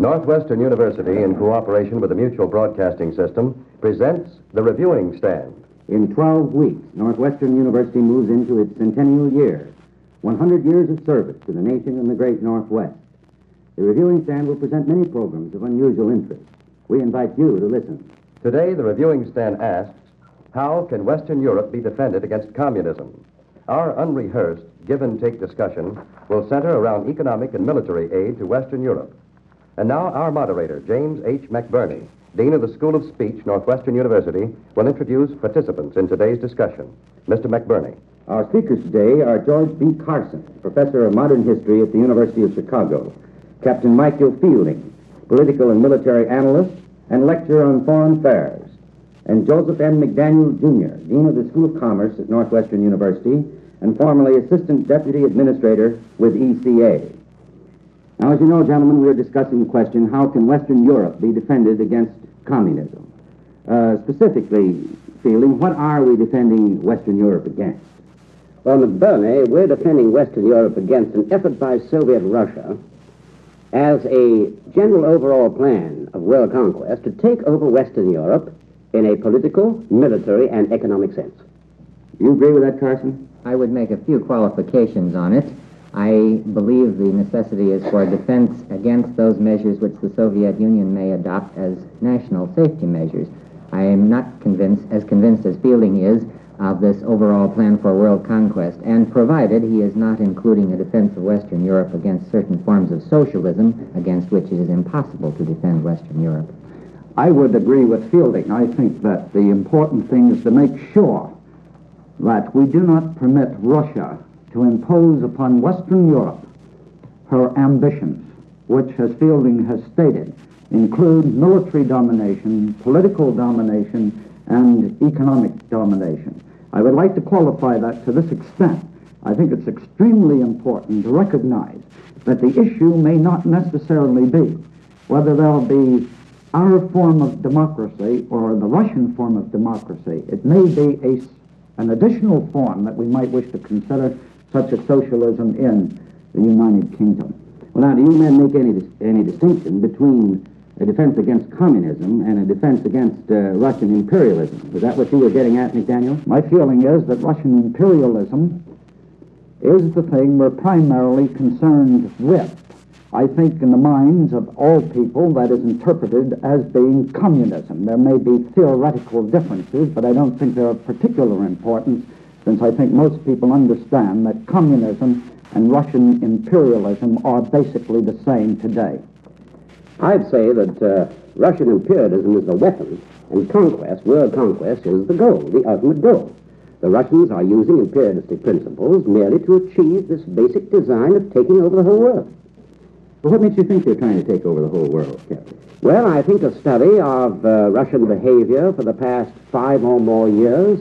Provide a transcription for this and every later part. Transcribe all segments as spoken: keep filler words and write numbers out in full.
Northwestern University, in cooperation with the Mutual Broadcasting System, presents The Reviewing Stand. In twelve weeks, Northwestern University moves into its centennial year, one hundred years of service to the nation and the great Northwest. The Reviewing Stand will present many programs of unusual interest. We invite you to listen. Today, The Reviewing Stand asks, how can Western Europe be defended against communism? Our unrehearsed give-and-take discussion will center around economic and military aid to Western Europe. And now our moderator, James H. McBurney, Dean of the School of Speech, Northwestern University, will introduce participants in today's discussion. Mister McBurney. Our speakers today are George B. Carson, Professor of Modern History at the University of Chicago, Captain Michael Fielding, Political and Military Analyst and Lecturer on Foreign Affairs, and Joseph M. McDaniel, Junior, Dean of the School of Commerce at Northwestern University and formerly Assistant Deputy Administrator with E C A. Now, as you know, gentlemen, we're discussing the question, how can Western Europe be defended against communism? Uh, specifically, Fielding, what are we defending Western Europe against? Well, McBurney, we're defending Western Europe against an effort by Soviet Russia as a general overall plan of world conquest to take over Western Europe in a political, military, and economic sense. You agree with that, Carson? I would make a few qualifications on it. I believe the necessity is for defense against those measures which the Soviet Union may adopt as national safety measures. I am not convinced, as convinced as Fielding is, of this overall plan for world conquest, and provided he is not including a defense of Western Europe against certain forms of socialism against which it is impossible to defend Western Europe. I would agree with Fielding. I think that the important thing is to make sure that we do not permit Russia to impose upon Western Europe her ambitions, which, as Fielding has stated, include military domination, political domination, and economic domination. I would like to qualify that to this extent. I think it's extremely important to recognize that the issue may not necessarily be whether there'll be our form of democracy or the Russian form of democracy. It may be a, an additional form that we might wish to consider, such as socialism in the United Kingdom. Well, now, do you men make any, any distinction between a defense against communism and a defense against uh, Russian imperialism? Is that what you were getting at, McDaniel? My feeling is that Russian imperialism is the thing we're primarily concerned with. I think in the minds of all people that is interpreted as being communism. There may be theoretical differences, but I don't think they're of particular importance, since I think most people understand that communism and Russian imperialism are basically the same today. I'd say that uh, Russian imperialism is the weapon, and conquest, world conquest, is the goal, the ultimate goal. The Russians are using imperialistic principles merely to achieve this basic design of taking over the whole world. Well, what makes you think they're trying to take over the whole world, Captain? Well, I think a study of uh, Russian behavior for the past five or more years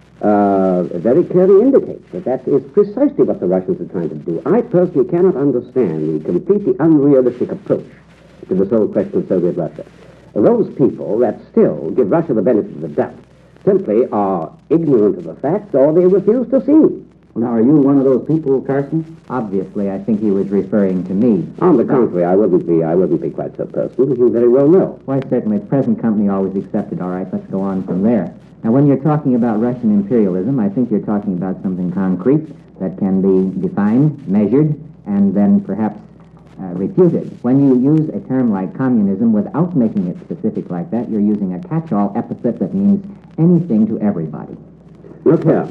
uh, very clearly indicates that that is precisely what the Russians are trying to do. I personally cannot understand the completely unrealistic approach to this whole question of Soviet Russia. Those people that still give Russia the benefit of the doubt simply are ignorant of the facts, or they refuse to see. Well, now, are you one of those people, Carson? Obviously, I think he was referring to me. On the contrary, I wouldn't be. I wouldn't be quite so personal, as you very well know. Why, certainly, present company always accepted. All right, let's go on from there. Now, when you're talking about Russian imperialism, I think you're talking about something concrete that can be defined, measured, and then perhaps uh, refuted. When you use a term like communism without making it specific like that, you're using a catch-all epithet that means anything to everybody. Look here.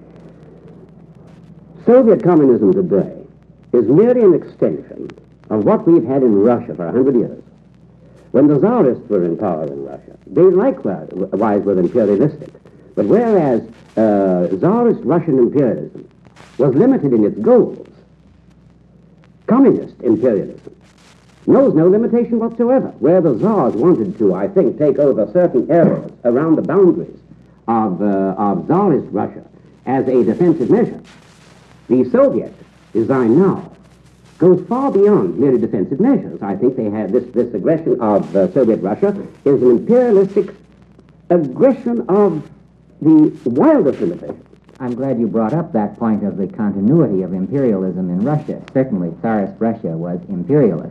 Soviet communism today is merely an extension of what we've had in Russia for a hundred years. When the Tsarists were in power in Russia, they likewise were imperialistic. But whereas uh, Tsarist Russian imperialism was limited in its goals, communist imperialism knows no limitation whatsoever. Where the Tsars wanted to, I think, take over certain areas around the boundaries of, uh, of Tsarist Russia as a defensive measure, the Soviet design now goes far beyond merely defensive measures. I think they have this, this aggression of uh, Soviet Russia is an imperialistic aggression of the wildest limitations. I'm glad you brought up that point of the continuity of imperialism in Russia. Certainly, Tsarist Russia was imperialist.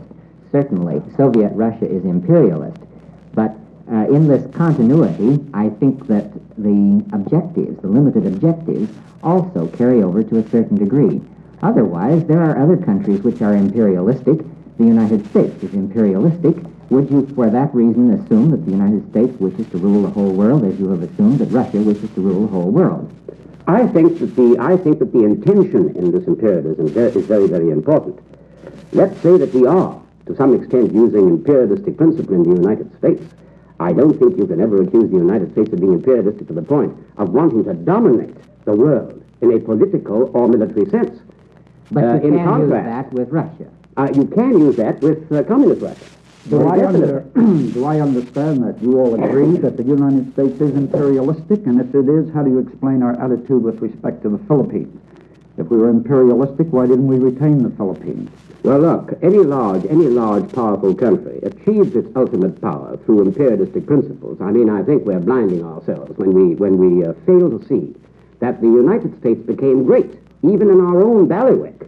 certainly, Soviet Russia is imperialist. But uh, in this continuity, I think that the objectives, the limited objectives, also carry over to a certain degree. Otherwise, there are other countries which are imperialistic. The United States is imperialistic. Would you, for that reason, assume that the United States wishes to rule the whole world, as you have assumed that Russia wishes to rule the whole world? I think that the I think that the intention in this imperialism is very, very important. Let's say that we are, to some extent, using imperialistic principle in the United States. I don't think you can ever accuse the United States of being imperialistic to the point of wanting to dominate the world in a political or military sense. But Uh, you in can contrast- use that with Russia. Uh, you can use that with uh, communist Russia. Do Very I, definitely. under, do I understand that you all agree that the United States is imperialistic? And if it is, how do you explain our attitude with respect to the Philippines? If we were imperialistic, why didn't we retain the Philippines? Well, look, any large, any large, powerful country achieves its ultimate power through imperialistic principles. I mean, I think we're blinding ourselves when we when we uh, fail to see that the United States became great, even in our own bailiwick.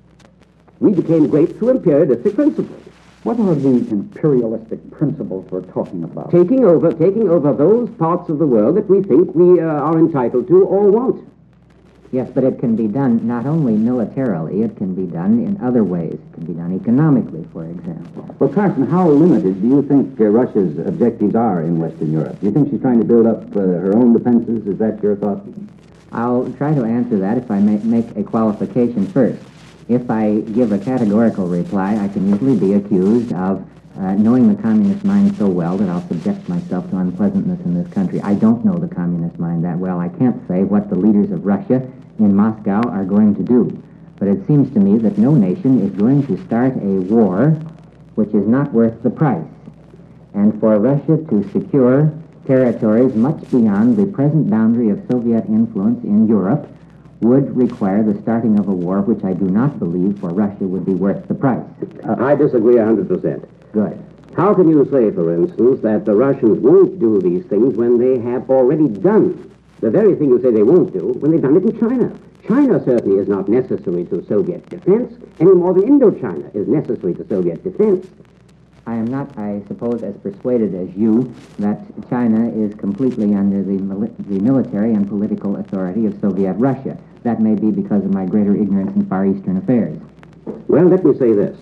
We became great through imperialistic principles, What are these imperialistic principles we're talking about? taking over, taking over those parts of the world that we think we uh, are entitled to or want. Yes, but it can be done not only militarily, it can be done in other ways. It can be done economically, for example. Well, Carson, how limited do you think uh, Russia's objectives are in Western Europe? Do you think she's trying to build up uh, her own defenses? Is that your thought? I'll try to answer that if I may make a qualification first. If I give a categorical reply, I can usually be accused of uh, knowing the communist mind so well that I'll subject myself to unpleasantness in this country. I don't know the communist mind that well. I can't say what the leaders of Russia in Moscow are going to do. But it seems to me that no nation is going to start a war which is not worth the price. And for Russia to secure territories much beyond the present boundary of Soviet influence in Europe would require the starting of a war which I do not believe for Russia would be worth the price. Uh, I disagree one hundred percent. Good. How can you say, for instance, that the Russians won't do these things when they have already done the very thing you say they won't do when they've done it in China? China certainly is not necessary to Soviet defense any more than Indochina is necessary to Soviet defense. I am not, I suppose, as persuaded as you that China is completely under the, mili- the military and political authority of Soviet Russia. That may be because of my greater ignorance in Far Eastern affairs. Well, let me say this.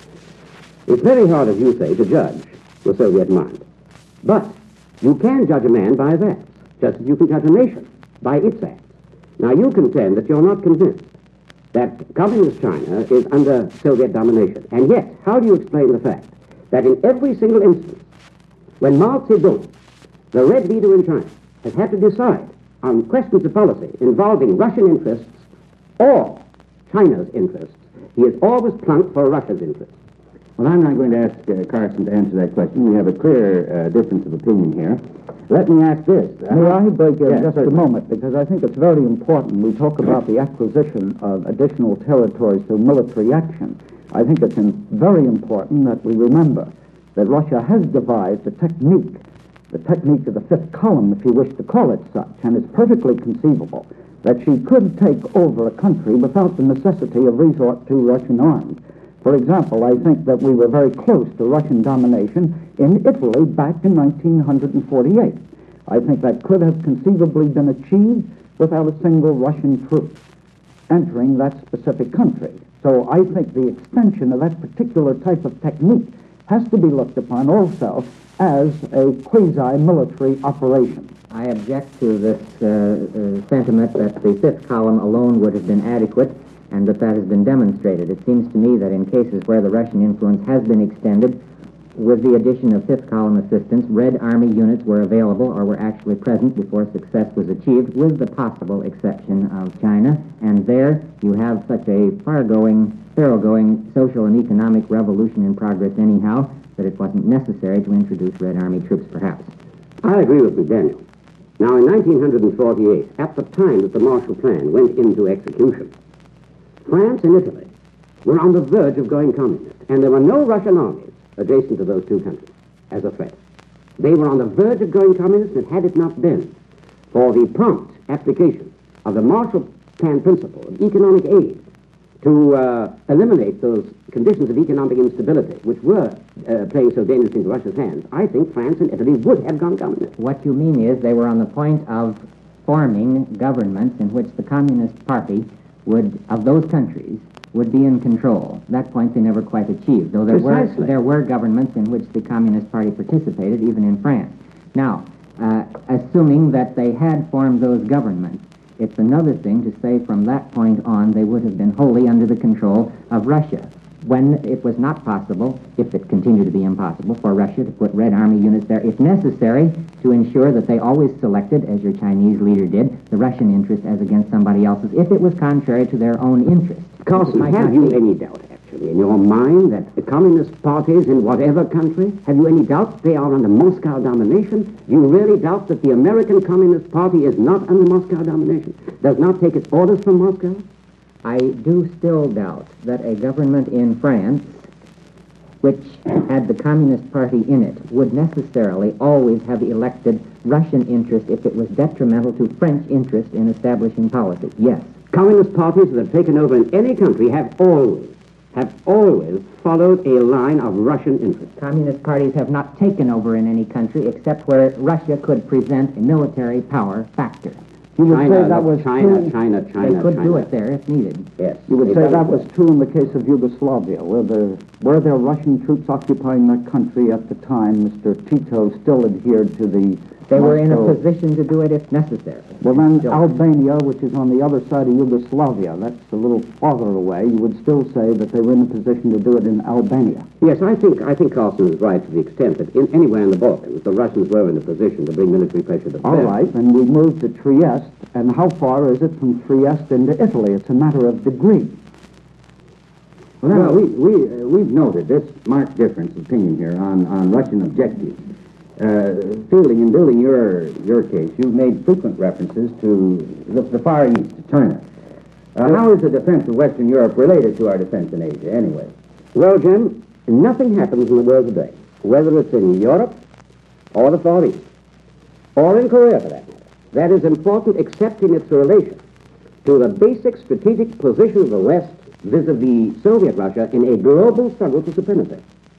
It's very hard, as you say, to judge the Soviet mind. But you can judge a man by his acts, just as you can judge a nation by its acts. Now, you contend that you're not convinced that communist China is under Soviet domination. And yet, how do you explain the fact that in every single instance, when Mao Zedong, the red leader in China, has had to decide on questions of policy involving Russian interests or China's interests, he has always plunked for Russia's interests? Well, I'm not going to ask uh, Carson to answer that question. We have a clear uh, difference of opinion here. Let me ask this. Uh, May I beg uh, Yes, just certainly. a moment, because I think it's very important. We talk about the acquisition of additional territories through military action. I think it's in, very important that we remember that Russia has devised a technique, the technique of the fifth column, if you wish to call it such, and it's perfectly conceivable that she could take over a country without the necessity of resort to Russian arms. For example, I think that we were very close to Russian domination in Italy back in nineteen forty-eight. I think that could have conceivably been achieved without a single Russian troop entering that specific country. So I think the extension of that particular type of technique has to be looked upon also as a quasi-military operation. I object to this uh, uh, sentiment that the fifth column alone would have been adequate and that that has been demonstrated. It seems to me that in cases where the Russian influence has been extended, with the addition of fifth column assistance, Red Army units were available or were actually present before success was achieved, with the possible exception of China. And there you have such a far-going, thorough-going social and economic revolution in progress anyhow, that it wasn't necessary to introduce Red Army troops, perhaps. I agree with you, Daniel. Now, in nineteen forty-eight, at the time that the Marshall Plan went into execution, France and Italy were on the verge of going communist, and there were no Russian armies adjacent to those two countries as a threat. They were on the verge of going communist, and had it not been for the prompt application of the Marshall Plan principle of economic aid to uh, eliminate those conditions of economic instability which were uh, playing so dangerously into Russia's hands, I think France and Italy would have gone communist. What you mean is they were on the point of forming governments in which the Communist Party would, of those countries, would be in control. That point they never quite achieved, though there were, Precisely. there were governments in which the Communist Party participated, even in France. Now, uh, assuming that they had formed those governments, it's another thing to say from that point on they would have been wholly under the control of Russia, when it was not possible, if it continued to be impossible, for Russia to put Red Army units there, if necessary, to ensure that they always selected, as your Chinese leader did, the Russian interest as against somebody else's, if it was contrary to their own interest. Carson, have you any doubt, actually, in your mind that the communist parties in whatever country, have you any doubt they are under Moscow domination? Do you really doubt that the American Communist Party is not under Moscow domination, does not take its orders from Moscow? I do still doubt that a government in France, which had the Communist Party in it, would necessarily always have elected Russian interest if it was detrimental to French interest in establishing policy. Yes. Communist parties that have taken over in any country have always, have always followed a line of Russian interest. Communist parties have not taken over in any country except where Russia could present a military power factor. You would China, say that was China, true. China, China, They could China. do it there if needed. Yes. You would They say done that it. was true in the case of Yugoslavia, where there were there Russian troops occupying that country at the time. Mister Tito still adhered to the. They were in a Moscow- position to do it if necessary. Well, then Still. Albania, which is on the other side of Yugoslavia, that's a little farther away. You would still say that they were in a position to do it in Albania. Yes, I think I think Carson is right to the extent that in, anywhere in the Balkans, the Russians were in a position to bring military pressure to bear. All right, and we moved to Trieste, and how far is it from Trieste into Italy? It's a matter of degree. Well, we, we, uh, we've noted this marked difference of opinion here on, on Russian objectives. Uh, Fielding, in building your, your case, you've made frequent references to the, the Far East, to China. Uh, how is the defense of Western Europe related to our defense in Asia, anyway? Well, Jim, nothing happens in the world today, whether it's in Europe or the Far East, or in Korea for that matter, that is important except in its relation to the basic strategic position of the West vis-a-vis Soviet Russia in a global struggle for supremacy.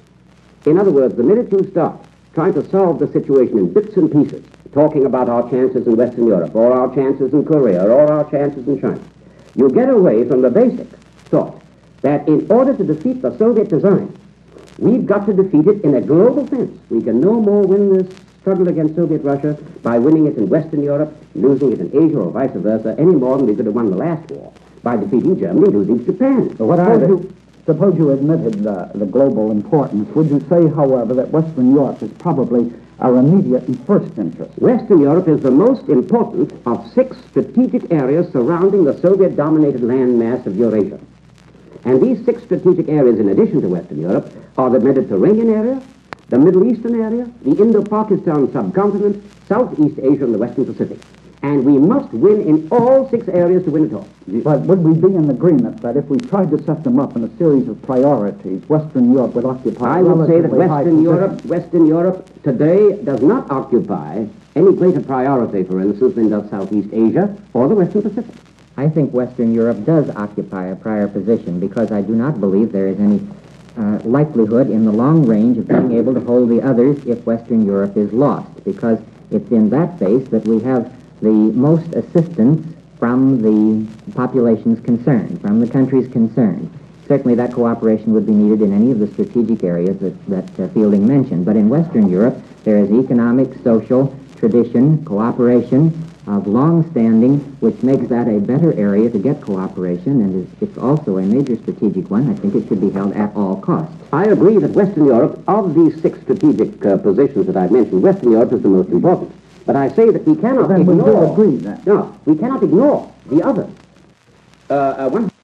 In other words, the minute you start trying to solve the situation in bits and pieces, talking about our chances in Western Europe, or our chances in Korea, or our chances in China, you get away from the basic thought that in order to defeat the Soviet design, we've got to defeat it in a global sense. We can no more win this struggle against Soviet Russia by winning it in Western Europe, losing it in Asia, or vice versa, any more than we could have won the last war by defeating Germany, losing Japan. But what suppose, you, suppose you admitted uh, the global importance. Would you say, however, that Western Europe is probably our immediate and first interest? Western Europe is the most important of six strategic areas surrounding the Soviet-dominated landmass of Eurasia. And these six strategic areas, in addition to Western Europe, are the Mediterranean area, the Middle Eastern area, the Indo-Pakistan subcontinent, Southeast Asia, and the Western Pacific. And we must win in all six areas to win it all. But would we be in agreement that if we tried to set them up in a series of priorities, Western Europe would occupy I would say that relatively high Western Europe, positions? Western Europe today does not occupy any greater priority, for instance, than does Southeast Asia or the Western Pacific. I think Western Europe does occupy a prior position because I do not believe there is any uh, likelihood in the long range of being able to hold the others if Western Europe is lost, because it's in that base that we have the most assistance from the populations concerned, from the countries concerned. Certainly that cooperation would be needed in any of the strategic areas that, that uh, Fielding mentioned. But in Western Europe, there is economic, social, tradition, cooperation of long standing, which makes that a better area to get cooperation, and is, it's also a major strategic one. I think it should be held at all costs. I agree that Western Europe, of these six strategic uh, positions that I've mentioned, Western Europe is the most important. But I say that we cannot Then we do ignore... agree then. No, we cannot ignore the others. Uh, uh, one